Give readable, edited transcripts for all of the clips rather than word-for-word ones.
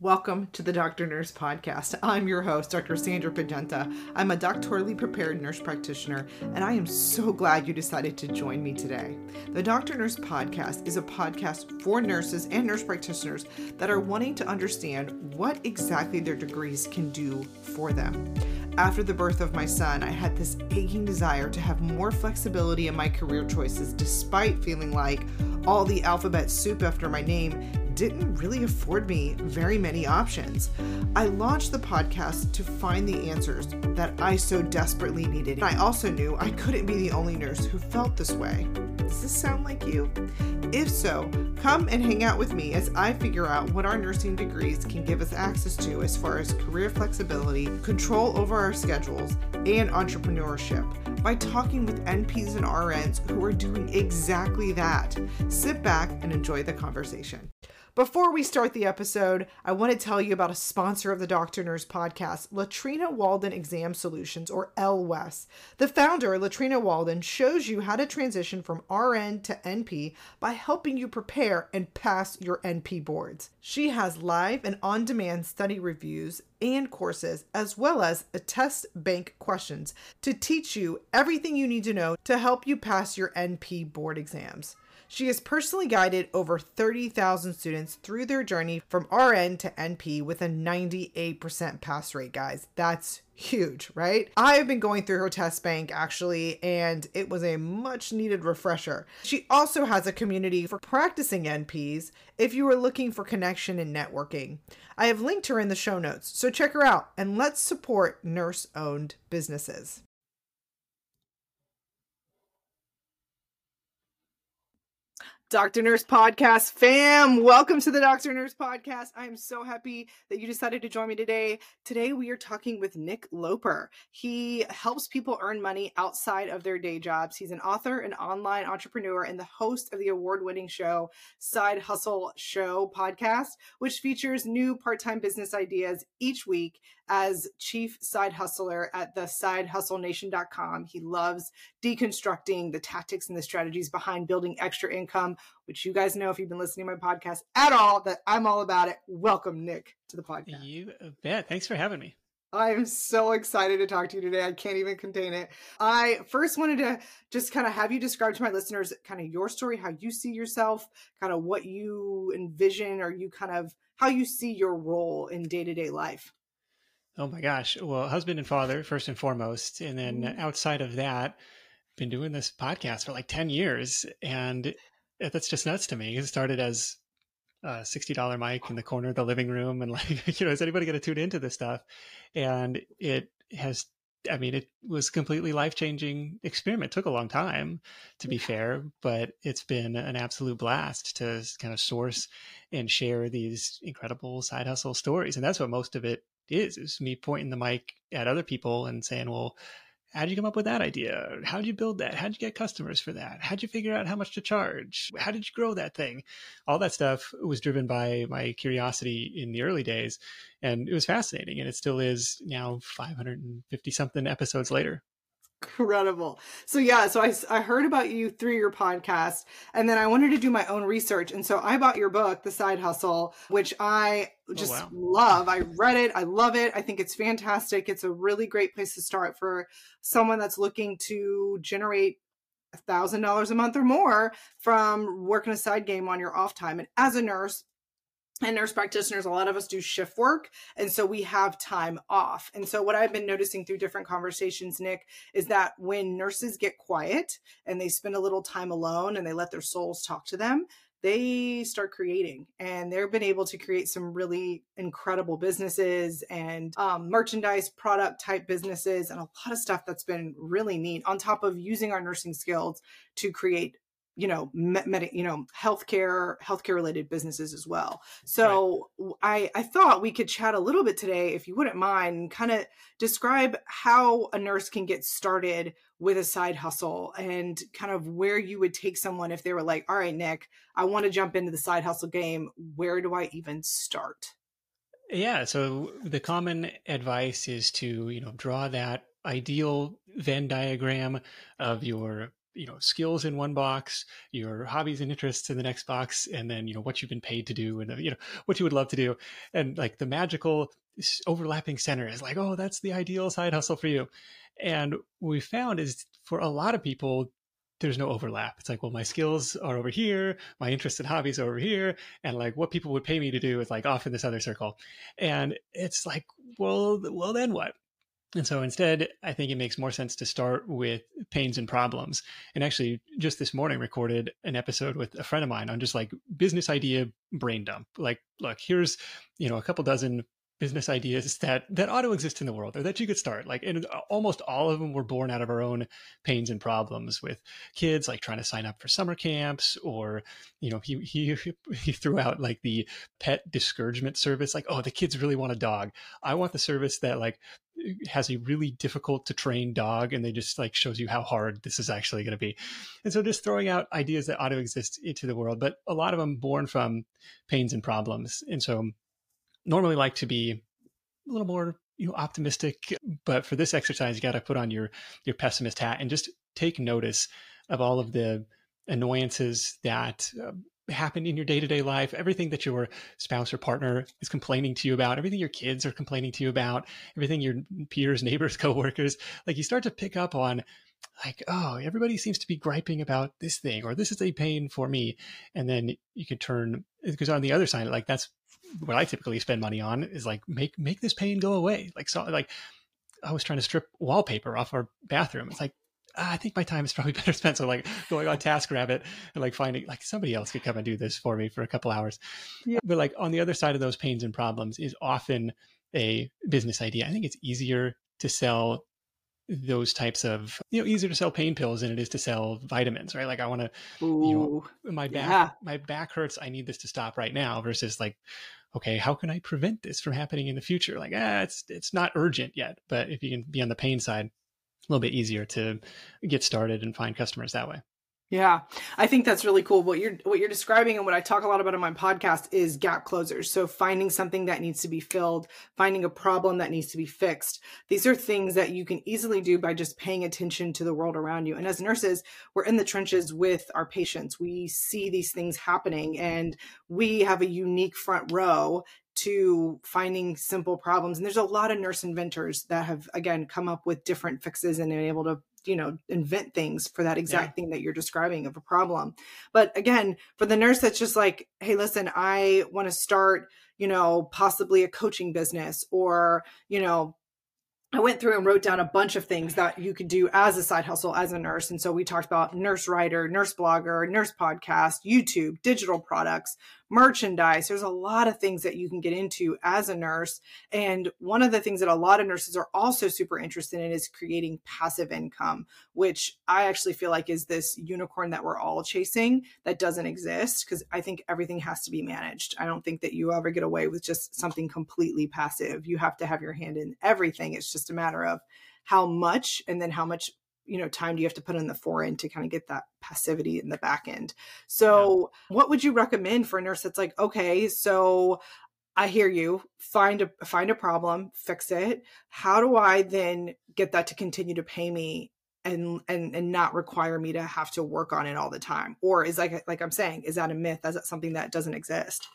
Welcome to the Doctor Nurse Podcast. I'm your host, Dr. Sandra Pagenta. I'm a doctorally prepared nurse practitioner, and I am so glad you decided to join me today. The Doctor Nurse Podcast is a podcast for nurses and nurse practitioners that are wanting to understand what exactly their degrees can do for them. After the birth of my son, I had this aching desire to have more flexibility in my career choices, despite feeling like all the alphabet soup after my name didn't really afford me very many options. I launched the podcast to find the answers that I so desperately needed. I also knew I couldn't be the only nurse who felt this way. Does this sound like you? If so, come and hang out with me as I figure out what our nursing degrees can give us access to as far as career flexibility, control over our schedules, and entrepreneurship by talking with NPs and RNs who are doing exactly that. Sit back and enjoy the conversation. Before we start the episode, I want to tell you about a sponsor of the Doctor Nurse Podcast, Latrina Walden Exam Solutions, or LWES. The founder, Latrina Walden, shows you how to transition from RN to NP by helping you prepare and pass your NP boards. She has live and on-demand study reviews and courses, as well as a test bank questions to teach you everything you need to know to help you pass your NP board exams. She has personally guided over 30,000 students through their journey from RN to NP with a 98% pass rate, guys. That's huge, right? I've been going through her test bank actually, and it was a much needed refresher. She also has a community for practicing NPs if you are looking for connection and networking. I have linked her in the show notes, so check her out and let's support nurse-owned businesses. Doctor Nurse Podcast fam, welcome to the Doctor Nurse Podcast. I'm so happy that you decided to join me today. Today we are talking with Nick Loper. He helps people earn money outside of their day jobs. He's an author, an online entrepreneur, and the host of the award-winning show Side Hustle Show podcast, which features new part-time business ideas each week. As chief side hustler at thesidehustlenation.com, he loves deconstructing the tactics and the strategies behind building extra income, which you guys know if you've been listening to my podcast at all, that I'm all about it. Welcome, Nick, to the podcast. You bet. Thanks for having me. I'm so excited to talk to you today. I can't even contain it. I first wanted to just kind of have you describe to my listeners kind of your story, how you see yourself, kind of what you envision, or you kind of how you see your role in day-to-day life. Oh my gosh. Well, husband and father, first and foremost. And then outside of that, been doing this podcast for like 10 years. And that's just nuts to me. It started as a $60 mic in the corner of the living room. And like, is anybody going to tune into this stuff? And it was a completely life-changing experiment. It took a long time, to be fair, but it's been an absolute blast to kind of source and share these incredible side hustle stories. And that's what most of it is me pointing the mic at other people and saying, well, how'd you come up with that idea? How'd you build that? How'd you get customers for that? How'd you figure out how much to charge? How did you grow that thing? All that stuff was driven by my curiosity in the early days. And it was fascinating. And it still is now 550 something episodes later. Incredible. So I heard about you through your podcast, and then I wanted to do my own research. And so I bought your book, The Side Hustle, which I just love. I read it. I love it. I think it's fantastic. It's a really great place to start for someone that's looking to generate $1,000 a month or more from working a side game on your off time. And as a nurse, and nurse practitioners, a lot of us do shift work. And so we have time off. And so what I've been noticing through different conversations, Nick, is that when nurses get quiet and they spend a little time alone and they let their souls talk to them, they start creating, and they've been able to create some really incredible businesses and merchandise product type businesses and a lot of stuff that's been really neat, on top of using our nursing skills to create healthcare related businesses as well. So right. I thought we could chat a little bit today, if you wouldn't mind, and kind of describe how a nurse can get started with a side hustle and kind of where you would take someone if they were like, all right, Nick, I want to jump into the side hustle game. Where do I even start? Yeah. So the common advice is to, draw that ideal Venn diagram of your skills in one box, your hobbies and interests in the next box, and then, what you've been paid to do and, what you would love to do. And like the magical overlapping center is like, oh, that's the ideal side hustle for you. And what we found is for a lot of people, there's no overlap. It's like, well, my skills are over here, my interests and hobbies are over here, and like what people would pay me to do is like off in this other circle. And it's like, well, then what? And so instead, I think it makes more sense to start with pains and problems. And actually, just this morning, recorded an episode with a friend of mine on just like business idea brain dump. Like, look, here's, a couple dozen business ideas that ought to exist in the world or that you could start. Like, and almost all of them were born out of our own pains and problems with kids, like trying to sign up for summer camps, or, he threw out like the pet discouragement service. Like, oh, the kids really want a dog. I want the service that like has a really difficult to train dog, and they just like shows you how hard this is actually going to be. And so just throwing out ideas that ought to exist into the world, but a lot of them born from pains and problems. And so normally like to be a little more optimistic, but for this exercise, you got to put on your pessimist hat and just take notice of all of the annoyances that happen in your day-to-day life, everything that your spouse or partner is complaining to you about, everything your kids are complaining to you about, everything your peers, neighbors, coworkers. Like you start to pick up on like, oh, everybody seems to be griping about this thing, or this is a pain for me. And then you can turn, because on the other side, like that's what I typically spend money on, is like make this pain go away. Like, so like I was trying to strip wallpaper off our bathroom. It's like, I think my time is probably better spent. So like going on TaskRabbit and like finding like somebody else could come and do this for me for a couple hours. Yeah. But like on the other side of those pains and problems is often a business idea. I think it's easier to sell those types of, easier to sell pain pills than it is to sell vitamins, right? Like I want to, my back hurts. I need this to stop right now versus like, okay, how can I prevent this from happening in the future? Like, it's not urgent yet, but if you can be on the pain side, a little bit easier to get started and find customers that way. Yeah, I think that's really cool. What you're describing and what I talk a lot about on my podcast is gap closers. So finding something that needs to be filled, finding a problem that needs to be fixed. These are things that you can easily do by just paying attention to the world around you. And as nurses, we're in the trenches with our patients. We see these things happening, and we have a unique front row to finding simple problems. And there's a lot of nurse inventors that have, again, come up with different fixes and been able to invent things for that exact thing that you're describing of a problem. But again, for the nurse that's just like, hey, listen, I want to start, possibly a coaching business, or, I went through and wrote down a bunch of things that you could do as a side hustle as a nurse. And so we talked about nurse writer, nurse blogger, nurse podcast, YouTube, digital products, merchandise. There's a lot of things that you can get into as a nurse. And one of the things that a lot of nurses are also super interested in is creating passive income, which I actually feel like is this unicorn that we're all chasing that doesn't exist, because I think everything has to be managed. I don't think that you ever get away with just something completely passive. You have to have your hand in everything. It's just a matter of how much, and then how much time do you have to put in the forend to kind of get that passivity in the back end. So what would you recommend for a nurse that's like, okay, so I hear you, find a problem, fix it. How do I then get that to continue to pay me and not require me to have to work on it all the time? Or is like I'm saying, is that a myth? Is that something that doesn't exist?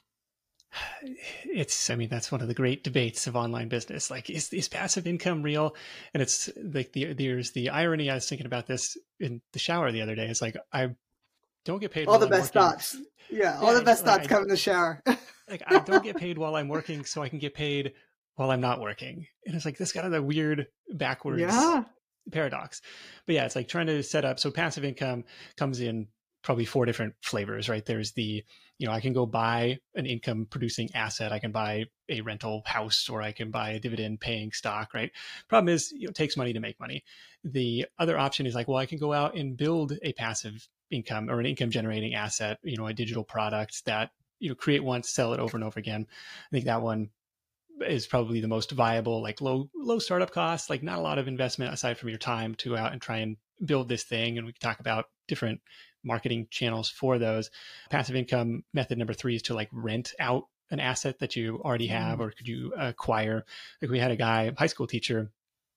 That's one of the great debates of online business. Like, is passive income real? And it's like there's the irony. I was thinking about this in the shower the other day. It's like, I don't get paid. All the best thoughts. Yeah. All the best thoughts come in the shower. Like, I don't get paid while I'm working, so I can get paid while I'm not working. And it's like this kind of the weird backwards paradox. But yeah, it's like trying to set up. So passive income comes in probably 4 different flavors, right? There's the, I can go buy an income producing asset. I can buy a rental house, or I can buy a dividend paying stock, right? Problem is, it takes money to make money. The other option is like, well, I can go out and build a passive income or an income generating asset, a digital product that, create once, sell it over and over again. I think that one is probably the most viable, like low startup costs, like not a lot of investment aside from your time to go out and try and build this thing. And we can talk about different marketing channels for those. Passive income method number 3 is to like rent out an asset that you already have, or could you acquire. Like we had a guy, high school teacher,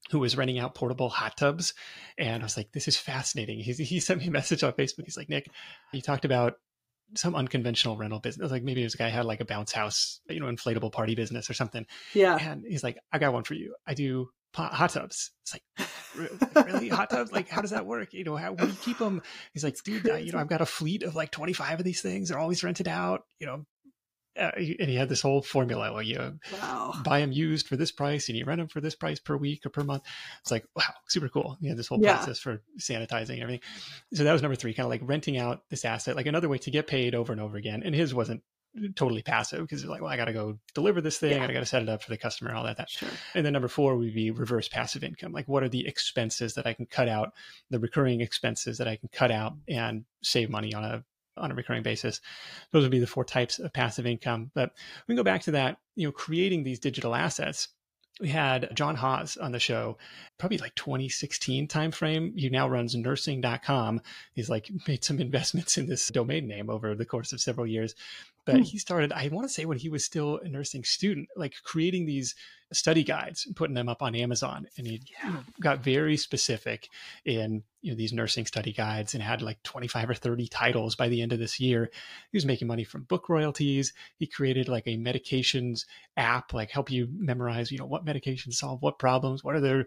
who was renting out portable hot tubs. And I was like, this is fascinating. He sent me a message on Facebook. He's like, Nick, you talked about some unconventional rental business. Like maybe this guy had like a bounce house, inflatable party business or something. Yeah. And he's like, I got one for you. I do hot tubs. It's like, really? Hot tubs? Like, how does that work? How do you keep them? He's like, dude, I've got a fleet of like 25 of these things. They're always rented out, and he had this whole formula where you buy them used for this price and you rent them for this price per week or per month. It's like, wow, super cool. He had this whole process for sanitizing and everything. So that was number 3, kind of like renting out this asset, like another way to get paid over and over again. And his wasn't totally passive because it's like, well, I got to go deliver this thing. I got to set it up for the customer and all that. Sure. And then number 4 would be reverse passive income. Like, what are the expenses that I can cut out, the recurring expenses that I can cut out and save money on a recurring basis? Those would be the 4 types of passive income. But we can go back to that, creating these digital assets. We had John Hawes on the show, probably like 2016 timeframe. He now runs nursing.com. He's like made some investments in this domain name over the course of several years. But he started, I want to say when he was still a nursing student, like creating these study guides and putting them up on Amazon. And he got very specific in these nursing study guides and had like 25 or 30 titles by the end of this year. He was making money from book royalties. He created like a medications app, like help you memorize, what medications solve what problems, what are their,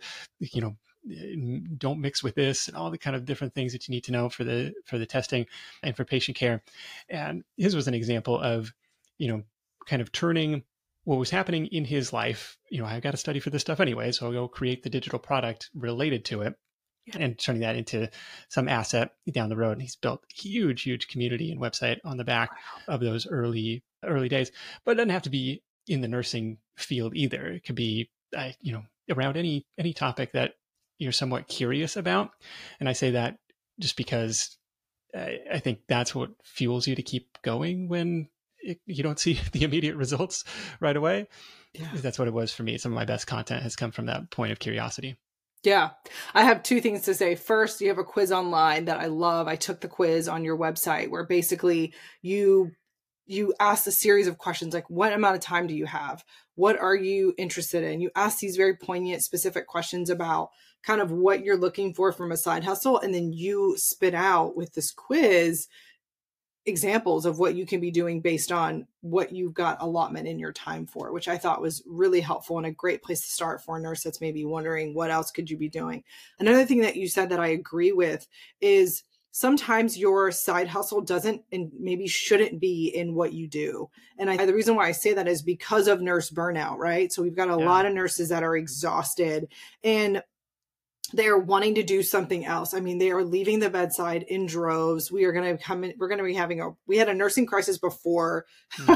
don't mix with this, and all the kind of different things that you need to know for the testing and for patient care. And his was an example of, kind of turning what was happening in his life. I've got to study for this stuff anyway, so I'll go create the digital product related to it and turning that into some asset down the road. And he's built huge community and website on the back of those early days. But it doesn't have to be in the nursing field either. It could be, around any topic that you're somewhat curious about. And I say that just because I think that's what fuels you to keep going when you don't see the immediate results right away. Yeah. That's what it was for me. Some of my best content has come from that point of curiosity. Yeah. I have 2 things to say. First, you have a quiz online that I love. I took the quiz on your website where basically you ask a series of questions, like what amount of time do you have? What are you interested in? You ask these very poignant, specific questions about kind of what you're looking for from a side hustle. And then you spit out with this quiz examples of what you can be doing based on what you've got allotment in your time for, which I thought was really helpful and a great place to start for a nurse that's maybe wondering what else could you be doing. Another thing that you said that I agree with is sometimes your side hustle doesn't and maybe shouldn't be in what you do. And the reason why I say that is because of nurse burnout, right? So we've got a lot of nurses that are exhausted and they're wanting to do something else. I mean, they are leaving the bedside in droves. We are going to come in. We're going to be we had a nursing crisis before,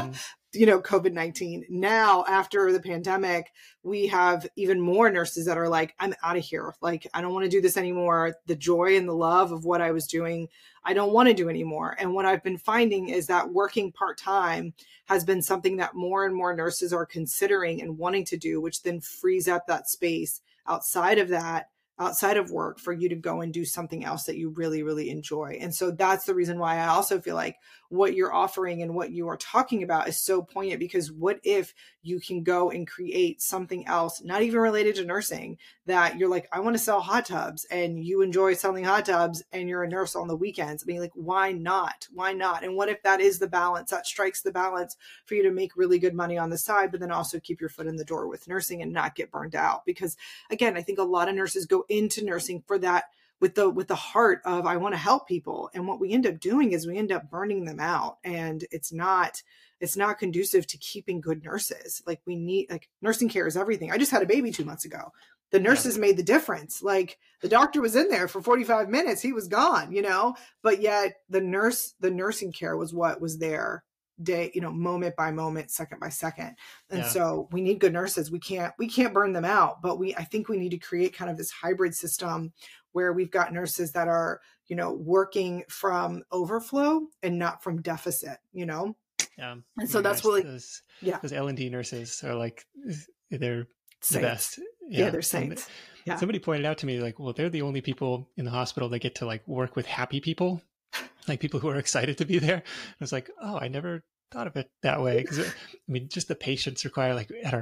COVID-19. Now, after the pandemic, we have even more nurses that are like, I'm out of here. Like, I don't want to do this anymore. The joy and the love of what I was doing, I don't want to do anymore. And what I've been finding is that working part-time has been something that more and more nurses are considering and wanting to do, which then frees up that space outside of work for you to go and do something else that you really, really enjoy. And so that's the reason why I also feel like what you're offering and what you are talking about is so poignant, because what if you can go and create something else, not even related to nursing, that you're like, I want to sell hot tubs, and you enjoy selling hot tubs and you're a nurse on the weekends. I mean, like, why not? Why not? And what if that is the balance that strikes the balance for you to make really good money on the side, but then also keep your foot in the door with nursing and not get burned out? Because again, I think a lot of nurses go into nursing for that with the heart of, I want to help people. And what we end up doing is we end up burning them out. And it's not conducive to keeping good nurses. Like, we need, like, nursing care is everything. I just had a baby 2 months ago. The nurses made the difference. Like, the doctor was in there for 45 minutes. He was gone, but yet the nursing care was what was there day, moment by moment, second by second. And so we need good nurses. We can't burn them out, but I think we need to create kind of this hybrid system where we've got nurses that are, working from overflow and not from deficit, Yeah. And so that's really, those L&D nurses are like, they're saints. The best. Yeah, they're saints. Somebody pointed out to me, like, well, they're the only people in the hospital that get to like work with happy people, like people who are excited to be there. I was like, oh, I never thought of it that way. Because just the patients require, like, at our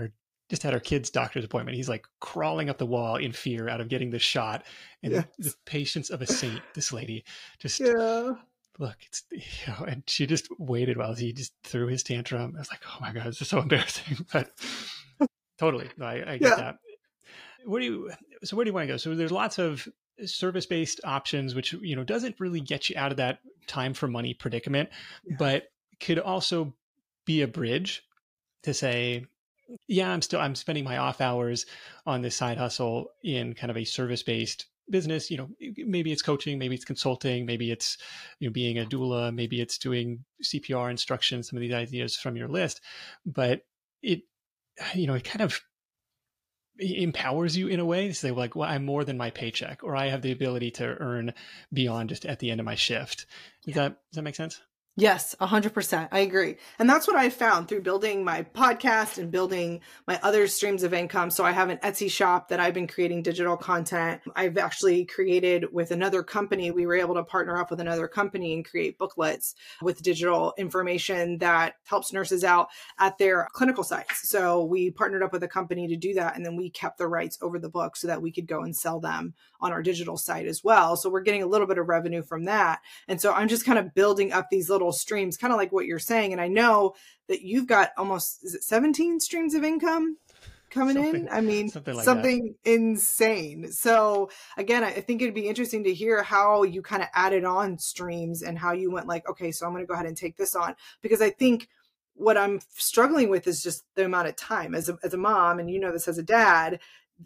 just had our kid's doctor's appointment. He's like crawling up the wall in fear out of getting the shot. And the Yes. patience of a saint, this lady, just Yeah. look, it's, and she just waited while he just threw his tantrum. I was like, oh my God, this is so embarrassing. But totally, I get Yeah. that. Where do you want to go? So there's lots of service-based options, which, doesn't really get you out of that time for money predicament, Yeah. but could also be a bridge to say, yeah, I'm spending my off hours on this side hustle in kind of a service-based business. Maybe it's coaching, maybe it's consulting, maybe it's, being a doula, maybe it's doing CPR instruction, some of these ideas from your list, but it kind of empowers you in a way to say, like, well, I'm more than my paycheck, or I have the ability to earn beyond just at the end of my shift. Does that make sense? Yes, 100%. I agree. And that's what I found through building my podcast and building my other streams of income. So I have an Etsy shop that I've been creating digital content. I've actually created with another company. We were able to partner up with another company and create booklets with digital information that helps nurses out at their clinical sites. So we partnered up with a company to do that. And then we kept the rights over the book so that we could go and sell them on our digital site as well. So we're getting a little bit of revenue from that. And so I'm just kind of building up these little streams, kind of like what you're saying. And I know that you've got almost, is it 17 streams of income coming in? I mean, something insane. So again, I think it'd be interesting to hear how you kind of added on streams and how you went like, okay, so I'm going to go ahead and take this on, because I think what I'm struggling with is just the amount of time as a mom, and this as a dad,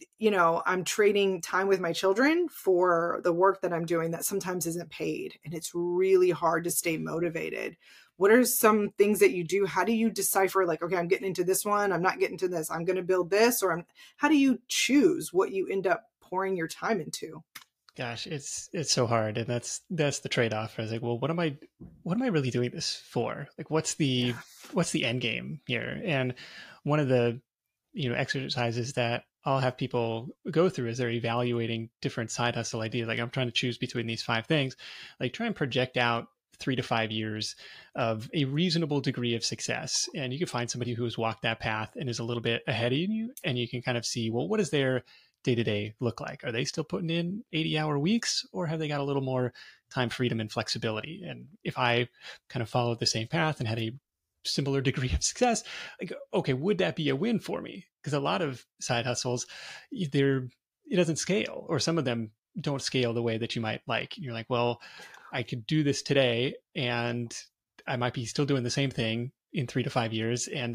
I'm trading time with my children for the work that I'm doing that sometimes isn't paid. And it's really hard to stay motivated. What are some things that you do? How do you decipher, like, okay, I'm getting into this one, I'm not getting to this, I'm going to build this, or how do you choose what you end up pouring your time into? Gosh, it's so hard. And that's the trade-off. I was like, well, what am I really doing this for? Like, what's the end game here? And one of the, exercises that I'll have people go through as they're evaluating different side hustle ideas. Like, I'm trying to choose between these 5 things, like try and project out 3 to 5 years of a reasonable degree of success. And you can find somebody who has walked that path and is a little bit ahead of you. And you can kind of see, well, what does their day-to-day look like? Are they still putting in 80-hour weeks, or have they got a little more time freedom and flexibility? And if I kind of followed the same path and had a similar degree of success, like, okay, would that be a win for me? Because a lot of side hustles, it doesn't scale, or some of them don't scale the way that you might like. And you're like, well, I could do this today and I might be still doing the same thing in 3 to 5 years. And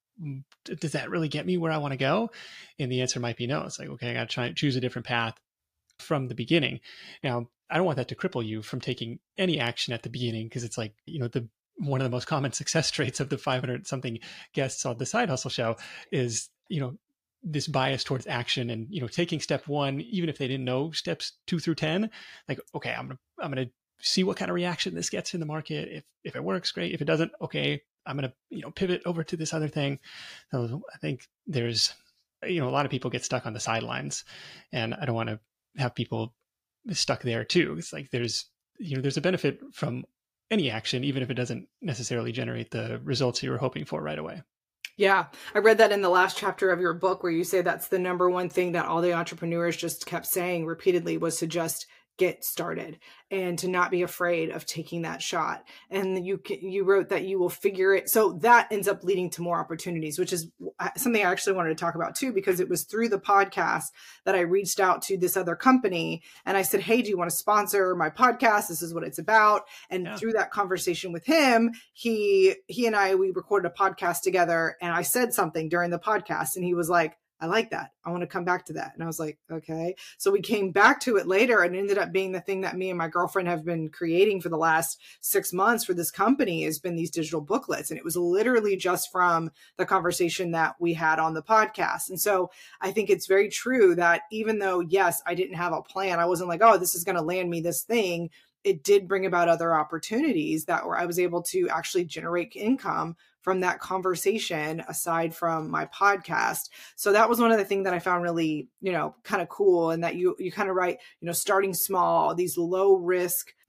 does that really get me where I want to go? And the answer might be no. It's like, okay, I got to try and choose a different path from the beginning. Now, I don't want that to cripple you from taking any action at the beginning, because it's like, one of the most common success traits of the 500 something guests on the Side Hustle Show is, this bias towards action and, taking step 1, even if they didn't know steps 2 through 10, like, okay, I'm going to see what kind of reaction this gets in the market. If it works, great. If it doesn't, okay, I'm going to, pivot over to this other thing. So I think there's, a lot of people get stuck on the sidelines, and I don't want to have people stuck there too. It's like, there's a benefit from any action, even if it doesn't necessarily generate the results you were hoping for right away. Yeah. I read that in the last chapter of your book, where you say that's the number one thing that all the entrepreneurs just kept saying repeatedly, was to just get started and to not be afraid of taking that shot. And you wrote that you will figure it. So that ends up leading to more opportunities, which is something I actually wanted to talk about too, because it was through the podcast that I reached out to this other company and I said, hey, do you want to sponsor my podcast? This is what it's about. And through that conversation with him, he and I, we recorded a podcast together, and I said something during the podcast and he was like, I like that. I want to come back to that. And I was like, okay. So we came back to it later, and it ended up being the thing that me and my girlfriend have been creating for the last 6 months for this company, has been these digital booklets. And it was literally just from the conversation that we had on the podcast. And so I think it's very true that even though, yes, I didn't have a plan, I wasn't like, oh, this is going to land me this thing. It did bring about other opportunities that where I was able to actually generate income from that conversation aside from my podcast. So that was one of the things that I found really, kind of cool. And that you kind of write, starting small, these low risk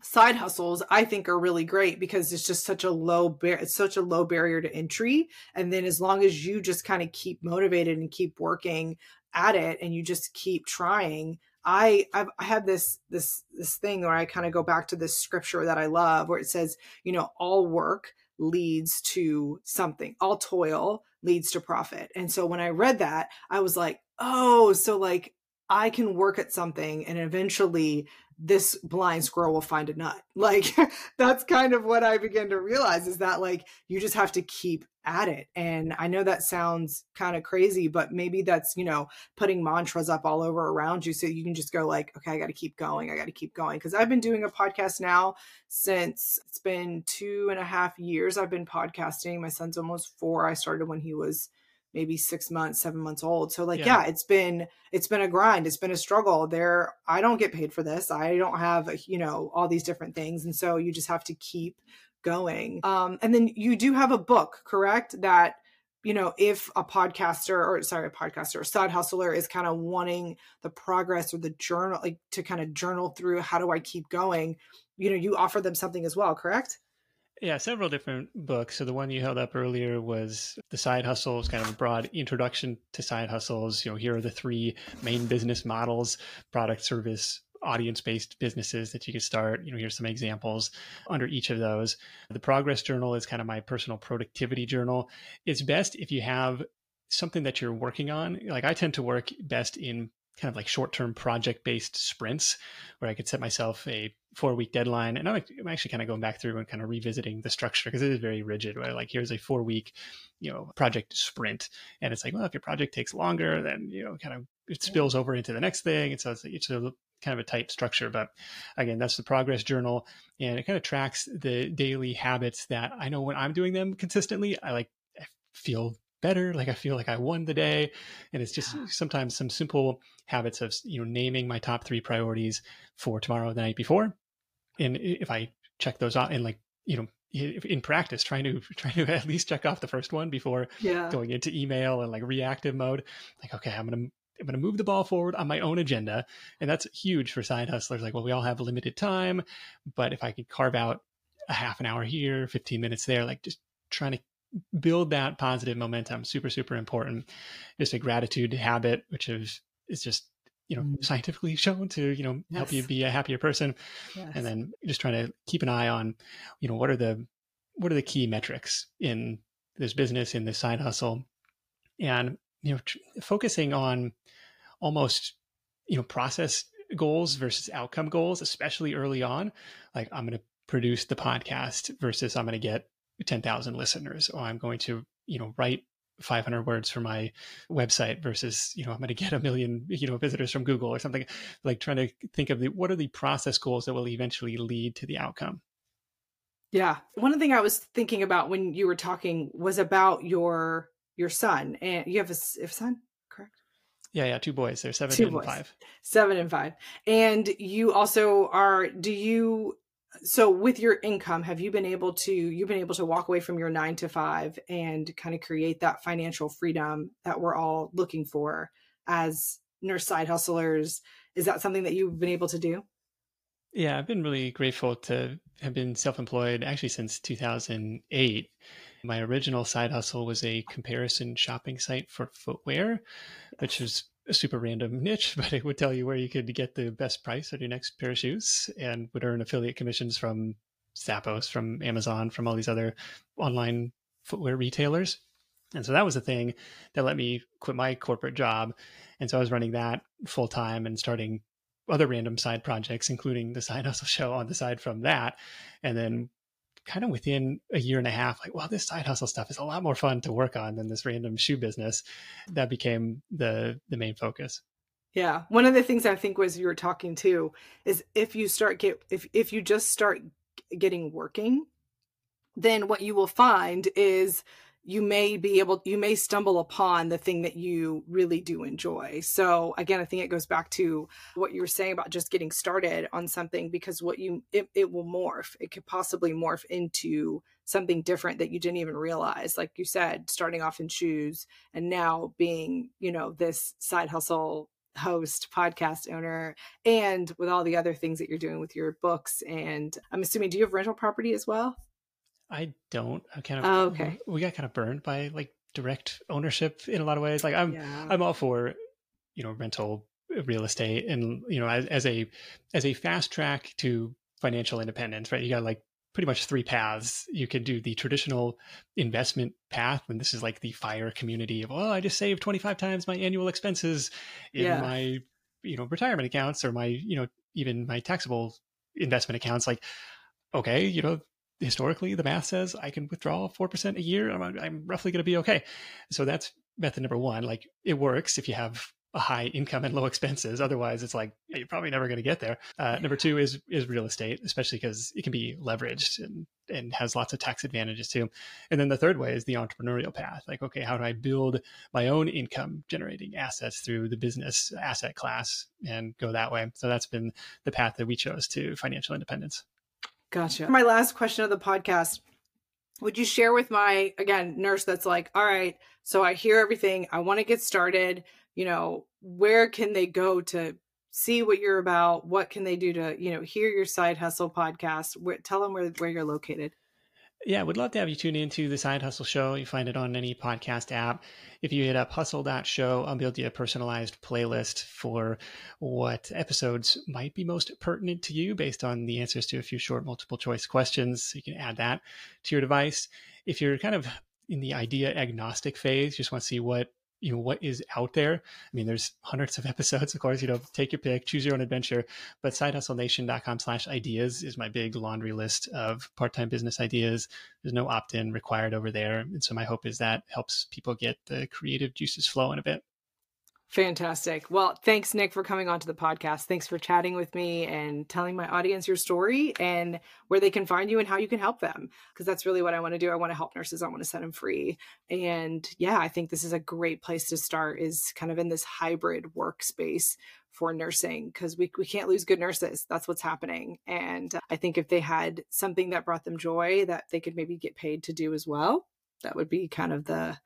side hustles, I think, are really great because it's just such a it's such a low barrier to entry. And then as long as you just kind of keep motivated and keep working at it and you just keep trying, I have this thing where I kind of go back to this scripture that I love where it says, all work leads to something, all toil leads to profit. And so when I read that, I was like, oh, so like I can work at something and eventually this blind squirrel will find a nut. Like that's kind of what I began to realize, is that like you just have to keep at it. And I know that sounds kind of crazy, but maybe that's, putting mantras up all over around you so you can just go like, okay, I got to keep going. I got to keep going. Cause I've been doing a podcast now since it's been 2.5 years. I've been podcasting. My son's almost 4. I started when he was maybe 6 months, 7 months old. So like, yeah, it's been a grind. It's been a struggle there. I don't get paid for this. I don't have, all these different things. And so you just have to keep going. And then you do have a book, correct? That, if a side hustler is kind of wanting the progress or the journal, like to kind of journal through, how do I keep going? You offer them something as well, correct? Yeah, several different books. So the one you held up earlier was The Side Hustles, kind of a broad introduction to side hustles. Here are the 3 main business models: product, service, audience-based businesses that you can start. Here's some examples under each of those. The Progress Journal is kind of my personal productivity journal. It's best if you have something that you're working on. Like I tend to work best in kind of like short-term project-based sprints where I could set myself a 4-week deadline. And I'm actually kind of going back through and kind of revisiting the structure because it is very rigid, right? Like here's a 4-week, project sprint. And it's like, well, if your project takes longer, then, kind of it spills over into the next thing. And so it's a kind of a tight structure. But again, that's the Progress Journal. And it kind of tracks the daily habits that I know when I'm doing them consistently, I feel better. Like I feel like I won the day. And it's just sometimes some simple habits of, naming my top 3 priorities for tomorrow, the night before. And if I check those out and in practice, trying to at least check off the first one before going into email and like reactive mode, like, okay, I'm going to move the ball forward on my own agenda. And that's huge for side hustlers. Like, well, we all have limited time, but if I could carve out a half an hour here, 15 minutes there, like just trying to build that positive momentum, super, super important. Just a gratitude habit, which is just, scientifically shown to, help you be a happier person. Yes. And then just trying to keep an eye on, what are the key metrics in this business, in this side hustle, and, focusing on almost, process goals versus outcome goals, especially early on. Like I'm going to produce the podcast versus I'm going to get 10,000 listeners, or I'm going to, write 500 words for my website versus, I'm going to get 1 million, visitors from Google or something. Like trying to think of what are the process goals that will eventually lead to the outcome. Yeah. One thing I was thinking about when you were talking was about your son, and you have a son, correct? Yeah. 2 boys. They're 7 and 5. 7 and 5. And you also are, so with your income, have you been able to walk away from your 9 to 5 and kind of create that financial freedom that we're all looking for as nurse side hustlers? Is that something that you've been able to do? Yeah, I've been really grateful to have been self-employed actually since 2008. My original side hustle was a comparison shopping site for footwear, which was a super random niche, but it would tell you where you could get the best price on your next pair of shoes and would earn affiliate commissions from Zappos, from Amazon, from all these other online footwear retailers. And so that was the thing that let me quit my corporate job. And so I was running that full time and starting other random side projects, including the Side Hustle Show on the side from that. And then kind of within a year and a half, like, well, this side hustle stuff is a lot more fun to work on than this random shoe business. That became the main focus. Yeah. One of the things I think was you were talking to is if you just start getting working, then what you will find is you may stumble upon the thing that you really do enjoy. So again, I think it goes back to what you were saying about just getting started on something, because it will morph. It could possibly morph into something different that you didn't even realize. Like you said, starting off in shoes and now being, this side hustle host, podcast owner, and with all the other things that you're doing with your books. And I'm assuming, do you have rental property as well? I don't. I kind of, Oh, okay. We got kind of burned by like direct ownership in a lot of ways. Like Yeah. I'm all for, rental real estate and, as a fast track to financial independence, right? You got like pretty much three paths. You could do the traditional investment path, and this is like the FIRE community of, I just saved 25 times my annual expenses in my, retirement accounts, or my, even my taxable investment accounts. Like, okay, historically the math says I can withdraw 4% a year. I'm roughly going to be okay. So that's method number one. Like, it works if you have a high income and low expenses. Otherwise, it's like, you're probably never going to get there. Number two is real estate, especially because it can be leveraged and has lots of tax advantages too. And then the third way is the entrepreneurial path. Like, okay, how do I build my own income generating assets through the business asset class and go that way? So that's been the path that we chose to financial independence. Gotcha. My last question of the podcast, would you share with my, again, nurse that's like, all right, so I hear everything, I want to get started, where can they go to see what you're about? What can they do to, hear your Side Hustle podcast? Tell them where you're located. Yeah, would love to have you tune into the Side Hustle Show. You find it on any podcast app. If you hit up hustle.show, I'll build you a personalized playlist for what episodes might be most pertinent to you based on the answers to a few short multiple choice questions. So you can add that to your device. If you're kind of in the idea agnostic phase, just want to see what is out there. I mean, there's hundreds of episodes, of course, take your pick, choose your own adventure, but sidehustlenation.com/ideas is my big laundry list of part-time business ideas. There's no opt-in required over there. And so my hope is that helps people get the creative juices flowing a bit. Fantastic. Well, thanks, Nick, for coming onto the podcast. Thanks for chatting with me and telling my audience your story and where they can find you and how you can help them. Because that's really what I want to do. I want to help nurses. I want to set them free. And yeah, I think this is a great place to start, is kind of in this hybrid workspace for nursing, because we can't lose good nurses. That's what's happening. And I think if they had something that brought them joy that they could maybe get paid to do as well, that would be kind of the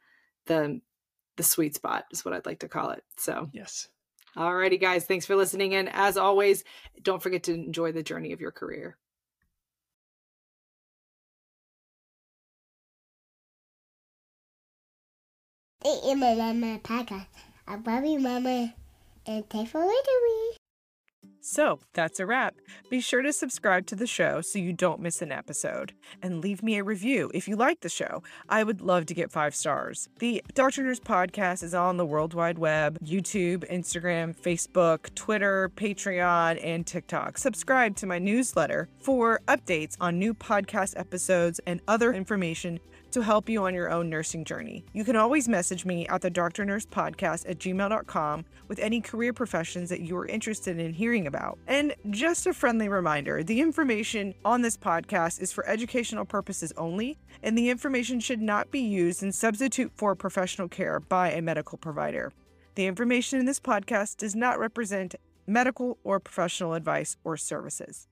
sweet spot, is what I'd like to call it. So, yes. All righty, guys. Thanks for listening. And as always, don't forget to enjoy the journey of your career. Hey, Mama podcast. I love you, Mama. And thanks for listening. So that's a wrap. Be sure to subscribe to the show so you don't miss an episode. And leave me a review if you like the show. I would love to get 5 stars. The Dr. Nurse podcast is on the World Wide Web, YouTube, Instagram, Facebook, Twitter, Patreon, and TikTok. Subscribe to my newsletter for updates on new podcast episodes and other information to help you on your own nursing journey. You can always message me at the Dr. Nurse Podcast at gmail.com with any career professions that you are interested in hearing about. And just a friendly reminder, the information on this podcast is for educational purposes only, and the information should not be used in substitute for professional care by a medical provider. The information in this podcast does not represent medical or professional advice or services.